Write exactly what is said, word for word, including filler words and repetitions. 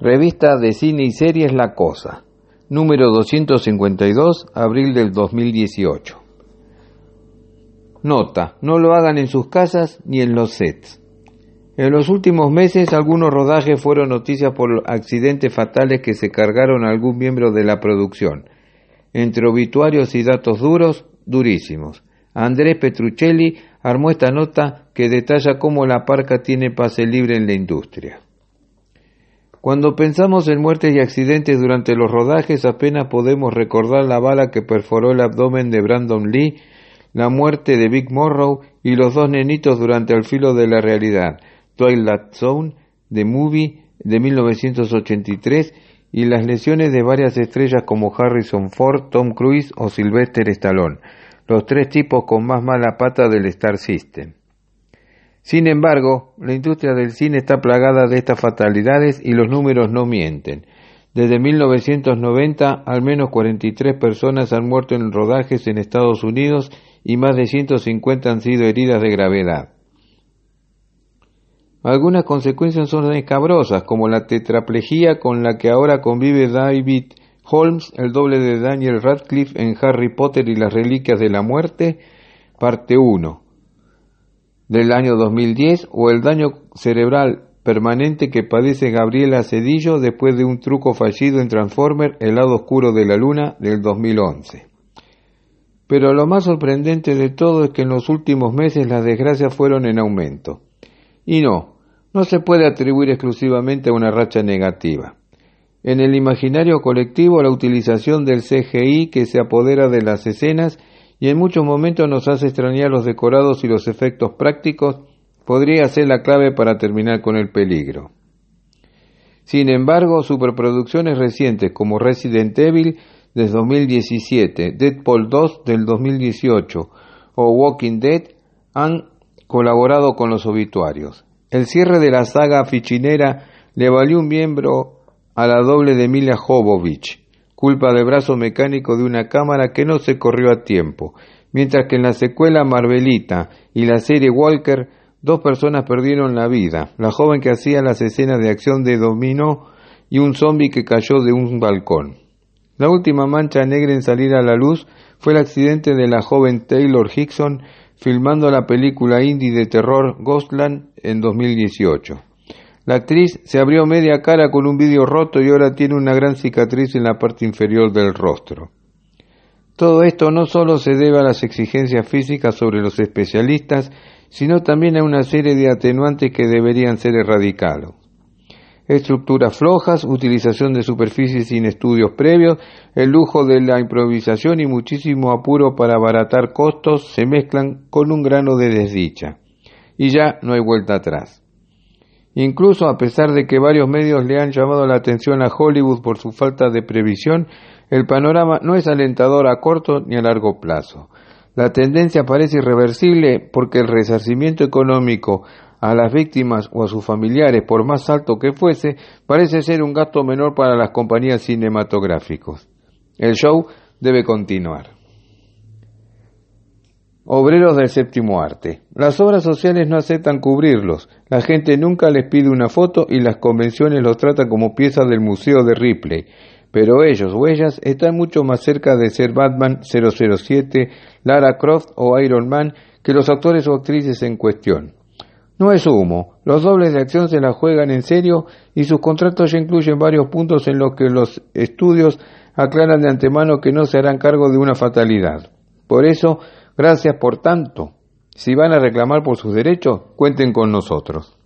Revista de Cine y Series La Cosa, número doscientos cincuenta y dos, abril del dos mil dieciocho. Nota: no lo hagan en sus casas ni en los sets. En los últimos meses, algunos rodajes fueron noticias por accidentes fatales que se cargaron a algún miembro de la producción. Entre obituarios y datos duros, durísimos. Andrés Petruccelli armó esta nota que detalla cómo la parca tiene pase libre en la industria. Cuando pensamos en muertes y accidentes durante los rodajes, apenas podemos recordar la bala que perforó el abdomen de Brandon Lee, la muerte de Vic Morrow y los dos nenitos durante Al filo de la realidad, Twilight Zone, The Movie de mil novecientos ochenta y tres, y las lesiones de varias estrellas como Harrison Ford, Tom Cruise o Sylvester Stallone, los tres tipos con más mala pata del Star System. Sin embargo, la industria del cine está plagada de estas fatalidades y los números no mienten. Desde mil novecientos noventa, al menos cuarenta y tres personas han muerto en rodajes en Estados Unidos y más de ciento cincuenta han sido heridas de gravedad. Algunas consecuencias son escabrosas, como la tetraplegia con la que ahora convive David Holmes, el doble de Daniel Radcliffe en Harry Potter y las Reliquias de la Muerte, parte uno, del año dos mil diez, o el daño cerebral permanente que padece Gabriela Cedillo después de un truco fallido en Transformer, El lado oscuro de la luna, del dos mil once. Pero lo más sorprendente de todo es que en los últimos meses las desgracias fueron en aumento. Y no, no se puede atribuir exclusivamente a una racha negativa. En el imaginario colectivo, la utilización del C G I que se apodera de las escenas y en muchos momentos nos hace extrañar los decorados y los efectos prácticos, podría ser la clave para terminar con el peligro. Sin embargo, superproducciones recientes como Resident Evil del dos mil diecisiete, Deadpool dos del dos mil dieciocho o Walking Dead han colaborado con los obituarios. El cierre de la saga fichinera le valió un miembro a la doble de Milla Jovovich, culpa del brazo mecánico de una cámara que no se corrió a tiempo, mientras que en la secuela Marvelita y la serie Walker, dos personas perdieron la vida, la joven que hacía las escenas de acción de dominó y un zombi que cayó de un balcón. La última mancha negra en salir a la luz fue el accidente de la joven Taylor Hickson filmando la película indie de terror Ghostland en dos mil dieciocho. La actriz se abrió media cara con un vidrio roto y ahora tiene una gran cicatriz en la parte inferior del rostro. Todo esto no solo se debe a las exigencias físicas sobre los especialistas, sino también a una serie de atenuantes que deberían ser erradicados. Estructuras flojas, utilización de superficies sin estudios previos, el lujo de la improvisación y muchísimo apuro para abaratar costos se mezclan con un grano de desdicha. Y ya no hay vuelta atrás. Incluso a pesar de que varios medios le han llamado la atención a Hollywood por su falta de previsión, el panorama no es alentador a corto ni a largo plazo. La tendencia parece irreversible porque el resarcimiento económico a las víctimas o a sus familiares, por más alto que fuese, parece ser un gasto menor para las compañías cinematográficas. El show debe continuar. Obreros del séptimo arte. Las obras sociales no aceptan cubrirlos. La gente nunca les pide una foto y las convenciones los tratan como piezas del museo de Ripley. Pero ellos o ellas están mucho más cerca de ser Batman, cero cero siete, Lara Croft o Iron Man que los actores o actrices en cuestión. No es humo, los dobles de acción se la juegan en serio y sus contratos ya incluyen varios puntos en los que los estudios aclaran de antemano que no se harán cargo de una fatalidad. Por eso, gracias por tanto. Si van a reclamar por sus derechos, cuenten con nosotros.